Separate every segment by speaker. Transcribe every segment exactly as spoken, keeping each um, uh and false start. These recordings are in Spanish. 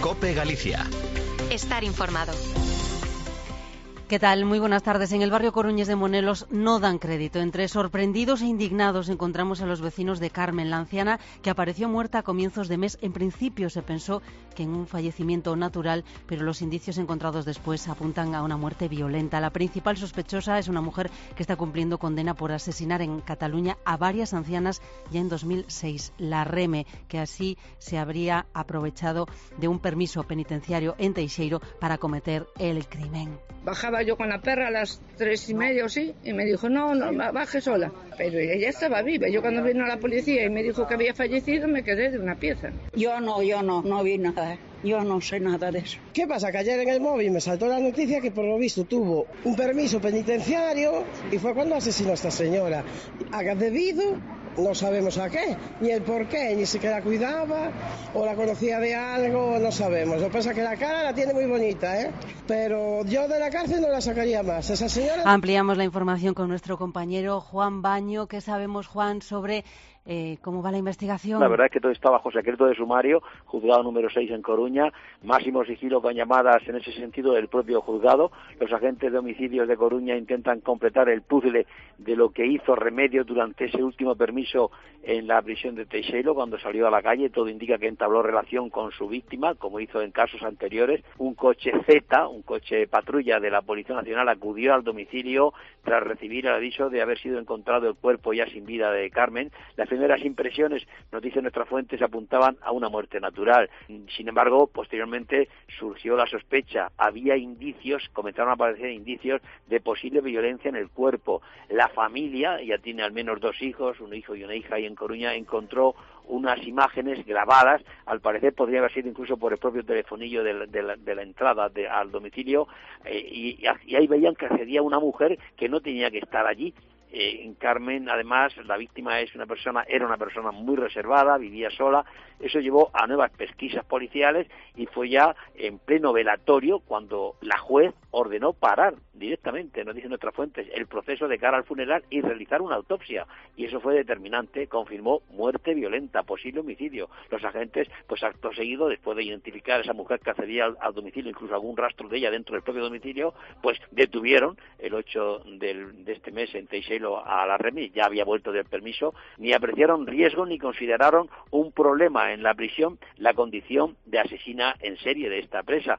Speaker 1: COPE Galicia.
Speaker 2: Estar informado.
Speaker 3: ¿Qué tal? Muy buenas tardes. En el barrio coruñés de Monelos no dan crédito. Entre sorprendidos e indignados encontramos a los vecinos de Carmen, la anciana, que apareció muerta a comienzos de mes. En principio se pensó que en un fallecimiento natural, pero los indicios encontrados después apuntan a una muerte violenta. La principal sospechosa es una mujer que está cumpliendo condena por asesinar en Cataluña a varias ancianas ya en dos mil seis. La Reme, que así se habría aprovechado de un permiso penitenciario en Teixeiro para cometer el crimen.
Speaker 4: Bajaba yo con la perra a las tres y media o sí, y me dijo, no, no, baje sola. Pero ella estaba viva. Yo cuando vino la policía y me dijo que había fallecido, me quedé de una pieza.
Speaker 5: Yo no, yo no, no vi nada. Yo no sé nada de eso.
Speaker 6: ¿Qué pasa? Que ayer en el móvil me saltó la noticia que por lo visto tuvo un permiso penitenciario y fue cuando asesinó a esta señora. Haga debido, no sabemos a qué, ni el por qué, ni si que la cuidaba o la conocía de algo, no sabemos. Lo que pasa es que la cara la tiene muy bonita, ¿eh? Pero yo de la cárcel no la sacaría más. Esa señora...
Speaker 3: Ampliamos la información con nuestro compañero Juan Baño. ¿Qué sabemos, Juan, sobre eh, cómo va la investigación?
Speaker 7: La verdad es que todo está bajo secreto de sumario, juzgado número seis en Coruña, máximo sigilo con llamadas en ese sentido del propio juzgado. Los agentes de homicidios de Coruña intentan completar el puzzle de lo que hizo Remedio durante ese último permiso en la prisión de Teixeiro cuando salió a la calle. Todo indica que entabló relación con su víctima, como hizo en casos anteriores. Un coche Z, un coche patrulla de la Policía Nacional, acudió al domicilio tras recibir el aviso de haber sido encontrado el cuerpo ya sin vida de Carmen. Las primeras impresiones, nos dicen nuestras fuentes, apuntaban a una muerte natural. Sin embargo, posteriormente surgió la sospecha. Había indicios, comenzaron a aparecer indicios de posible violencia en el cuerpo. La familia, ya tiene al menos dos hijos, un hijo y una hija ahí en Coruña, encontró unas imágenes grabadas, al parecer podría haber sido incluso por el propio telefonillo de la, de la, de la entrada de, al domicilio, eh, y, y ahí veían que accedía una mujer que no tenía que estar allí. Eh, en Carmen, además, la víctima es una persona, era una persona muy reservada, vivía sola. Eso llevó a nuevas pesquisas policiales y fue ya en pleno velatorio cuando la juez ordenó parar directamente, nos dicen nuestras fuentes, el proceso de cara al funeral y realizar una autopsia. Y eso fue determinante, confirmó muerte violenta, posible homicidio. Los agentes, pues acto seguido, después de identificar a esa mujer que accedía al, al domicilio, incluso algún rastro de ella dentro del propio domicilio, pues detuvieron el ocho del, de este mes en Teixeiro a la Remi, ya había vuelto del permiso, ni apreciaron riesgo ni consideraron un problema en la prisión la condición de asesina en serie de esta presa.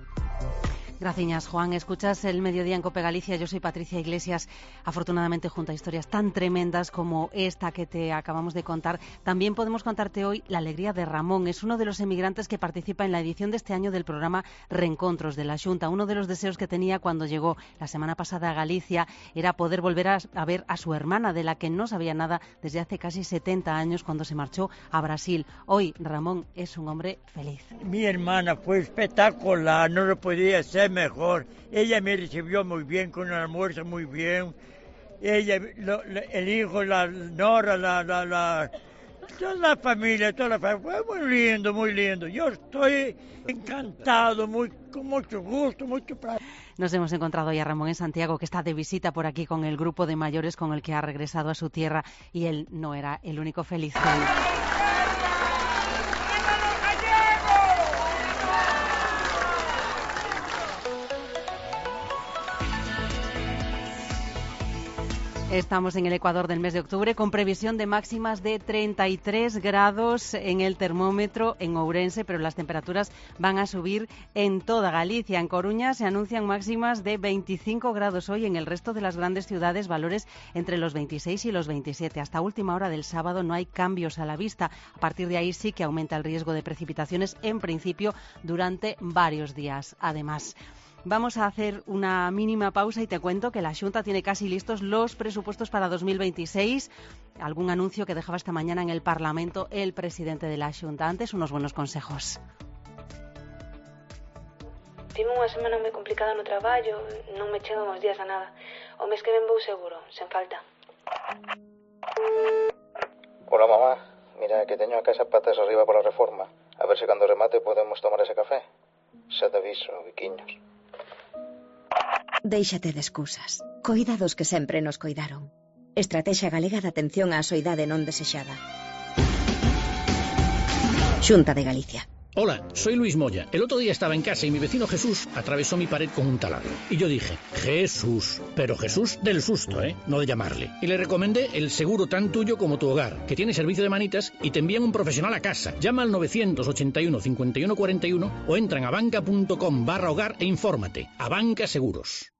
Speaker 3: Gracias, Juan. Escuchas el Mediodía en COPE Galicia. Yo soy Patricia Iglesias. Afortunadamente, junto a historias tan tremendas como esta que te acabamos de contar, también podemos contarte hoy la alegría de Ramón. Es uno de los emigrantes que participa en la edición de este año del programa Reencontros de la Xunta. Uno de los deseos que tenía cuando llegó la semana pasada a Galicia era poder volver a, a ver a su hermana, de la que no sabía nada desde hace casi setenta años, cuando se marchó a Brasil. Hoy, Ramón es un hombre feliz.
Speaker 8: Mi hermana fue espectacular, no lo podía ser mejor. Ella me recibió muy bien, con un almuerzo muy bien. Ella, lo, lo, el hijo, la nora, la, la, la, toda la familia, toda la familia, fue muy lindo, muy lindo. Yo estoy encantado, muy, con mucho gusto, mucho placer.
Speaker 3: Nos hemos encontrado ya a Ramón en Santiago, que está de visita por aquí con el grupo de mayores con el que ha regresado a su tierra, y él no era el único feliz. Estamos en el Ecuador del mes de octubre con previsión de máximas de treinta y tres grados en el termómetro en Ourense, pero las temperaturas van a subir en toda Galicia. En Coruña se anuncian máximas de veinticinco grados hoy, en el resto de las grandes ciudades valores entre los veintiséis y los veintisiete. Hasta última hora del sábado no hay cambios a la vista. A partir de ahí sí que aumenta el riesgo de precipitaciones, en principio durante varios días. Además, vamos a hacer una mínima pausa y te cuento que la Xunta tiene casi listos los presupuestos para dos mil veintiséis. Algún anuncio que dejaba esta mañana en el Parlamento el presidente de la Xunta. Antes, unos buenos consejos.
Speaker 9: Tive unha semana moi complicada no traballo, non me chegan os días a nada. O mes que ven vou seguro, sen falta.
Speaker 10: Hola, mamá. Mira, que teño a casa patas arriba pola reforma. A ver se cando remate podemos tomar ese café. Xa te aviso, biquiños.
Speaker 2: Déixate de excusas. Coidados que sempre nos coidaron. Estrategia Galega de Atención á Soidade Non Desexada. Xunta de Galicia.
Speaker 1: Hola, soy Luis Moya. El otro día estaba en casa y mi vecino Jesús atravesó mi pared con un taladro. Y yo dije, Jesús, pero Jesús del susto, ¿eh? No de llamarle. Y le recomendé el seguro tan tuyo como tu hogar, que tiene servicio de manitas y te envían un profesional a casa. Llama al novecientos ochenta y uno cincuenta y uno cuarenta y uno o entra en abanca.com barra hogar e infórmate. Abanca Seguros.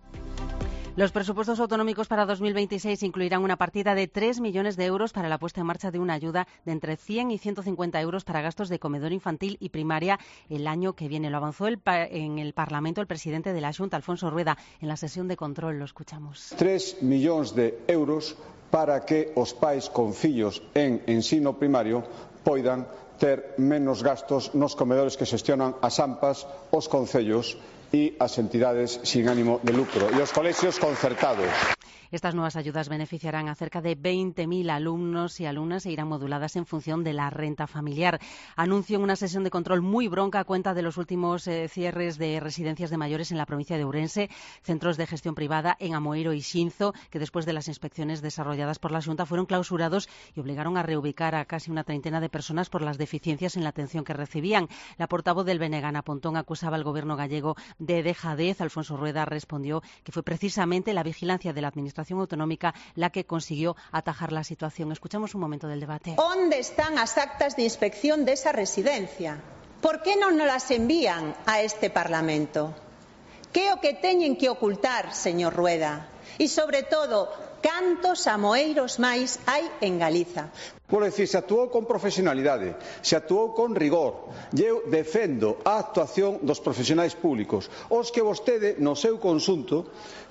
Speaker 3: Los presupuestos autonómicos para dos mil veintiséis incluirán una partida de tres millones de euros para la puesta en marcha de una ayuda de entre cien y ciento cincuenta euros para gastos de comedor infantil y primaria el año que viene. Lo avanzó el en el Parlamento el presidente de la Xunta, Alfonso Rueda, en la sesión de control. Lo escuchamos.
Speaker 11: tres millóns de euros para que os pais con fillos en ensino primario poidan ter menos gastos nos comedores que xestionan as AMPAs, os concellos y as entidades sin ánimo de lucro y os colegios concertados.
Speaker 3: Estas nuevas ayudas beneficiarán a cerca de veinte mil alumnos y alumnas e irán moduladas en función de la renta familiar. Anuncio en una sesión de control muy bronca a cuenta de los últimos eh, cierres de residencias de mayores en la provincia de Ourense, centros de gestión privada en Amoeiro y Xinzo, que después de las inspecciones desarrolladas por la Xunta fueron clausurados y obligaron a reubicar a casi una treintena de personas por las deficiencias en la atención que recibían. La portavoz del B N G, Ana Pontón, acusaba al gobierno gallego de dejadez. Alfonso Rueda respondió que fue precisamente la vigilancia de la Administración autonómica la que consiguió atajar la situación. Escuchamos un momento del debate.
Speaker 12: ¿Dónde están las actas de inspección de esa residencia? ¿Por qué no nos las envían a este Parlamento? ¿Qué o que teñen que ocultar, señor Rueda? Y sobre todo, cantos amoeiros máis hai en Galiza?
Speaker 11: Por decir, se actuou con profesionalidade, se actuou con rigor, e eu defendo a actuación dos profesionais públicos, os que vostede, no seu conxunto,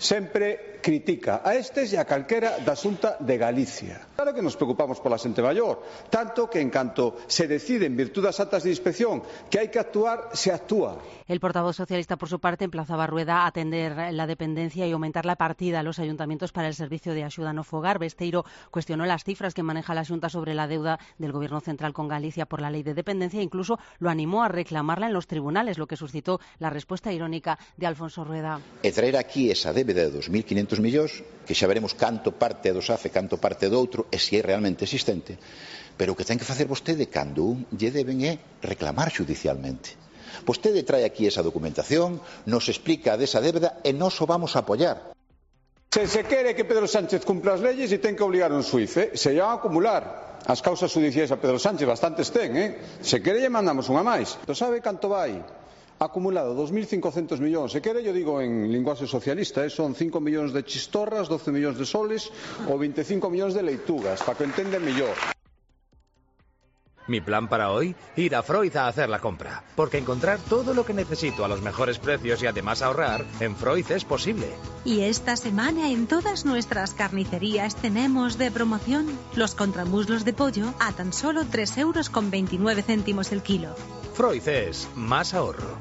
Speaker 11: sempre critica a estes e a calquera da Xunta de Galicia. Claro que nos preocupamos pola xente maior, tanto que en canto se decide en virtud das actas de inspección que hai que actuar, se actúa.
Speaker 3: El portavoz socialista, por su parte, emplazaba a Rueda a atender la dependencia y aumentar la partida a los ayuntamientos para el servicio de ayuda no fogar. Besteiro cuestionó las cifras que maneja la Xunta sobre la deuda del Gobierno central con Galicia por la ley de dependencia e incluso lo animó a reclamarla en los tribunales, lo que suscitó la respuesta irónica de Alfonso Rueda.
Speaker 13: E traer aquí esa débeda de dos mil quinientos millóns, que xa veremos canto parte do SAFE, canto parte do outro, e se é realmente existente. Pero o que ten que facer vostede cando un lle deben é reclamar judicialmente. Vostede trae aquí esa documentación, nos explica desa débeda e nos o vamos a apoiar.
Speaker 11: Se se quere que Pedro Sánchez cumpla as leyes e ten que obligar un xuiz, eh? se lle van a acumular as causas judiciais a Pedro Sánchez, bastantes ten, eh? se quere lle mandamos unha máis. Entón sabe canto vai? Acumulado dos mil cincocentos millóns, se quere yo digo en linguaxe socialista, eh? son cinco millóns de chistorras, doce millóns de soles ou veinticinco millóns de leitugas, para que o entenden mellor.
Speaker 14: Mi plan para hoy, ir a Freud a hacer la compra, porque encontrar todo lo que necesito a los mejores precios y además ahorrar, en Freud es posible.
Speaker 15: Y esta semana en todas nuestras carnicerías tenemos de promoción los contramuslos de pollo a tan solo tres euros con veintinueve céntimos el kilo.
Speaker 14: Freud es más ahorro.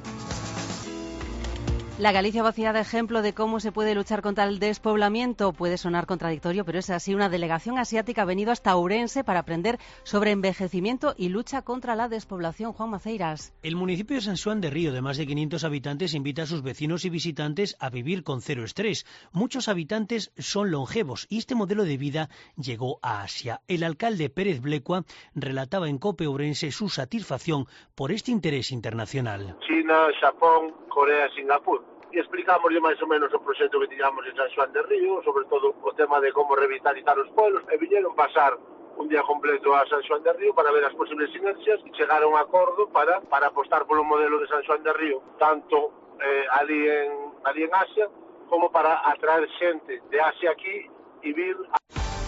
Speaker 3: La Galicia vacía de ejemplo de cómo se puede luchar contra el despoblamiento. Puede sonar contradictorio, pero es así. Una delegación asiática ha venido hasta Ourense para aprender sobre envejecimiento y lucha contra la despoblación. Juan Maceiras.
Speaker 16: El municipio de San Xoán de Río, de más de quinientos habitantes, invita a sus vecinos y visitantes a vivir con cero estrés. Muchos habitantes son longevos y este modelo de vida llegó a Asia. El alcalde Pérez Blecua relataba en COPE Ourense su satisfacción por este interés internacional.
Speaker 17: China, Japón, Corea, Singapur. E explicámoslle máis ou menos o proxecto que tiñamos en San Xoán de Río, sobre todo o tema de como revitalizar os pueblos, e viñeron pasar un día completo a San Xoán de Río para ver as posibles sinerxias e chegar a un acordo para, para apostar polo modelo de San Xoán de Río, tanto eh, ali, en, ali en Asia, como para atraer xente de Asia aquí e vir a...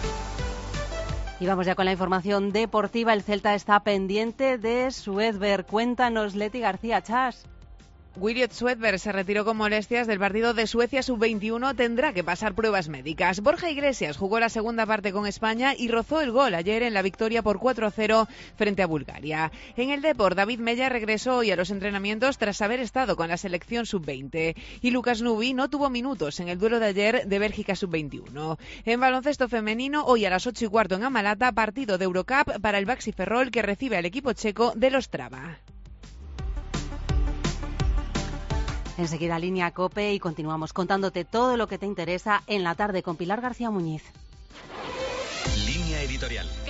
Speaker 3: Y vamos ya con la información deportiva. El Celta está pendiente de Suedberg. Cuéntanos, Leti García Chas.
Speaker 18: Williot Suedberg se retiró con molestias del partido de Suecia sub veintiuno, tendrá que pasar pruebas médicas. Borja Iglesias jugó la segunda parte con España y rozó el gol ayer en la victoria por cuatro a cero frente a Bulgaria. En el Depor, David Mella regresó hoy a los entrenamientos tras haber estado con la selección sub veinte. Y Lucas Nubi no tuvo minutos en el duelo de ayer de Bélgica sub veintiuno. En baloncesto femenino, hoy a las ocho y cuarto en Amalata, partido de Eurocup para el Baxi Ferrol que recibe al equipo checo de los Traba.
Speaker 3: Enseguida línea COPE y continuamos contándote todo lo que te interesa en la tarde con Pilar García Muñiz.
Speaker 19: Línea editorial.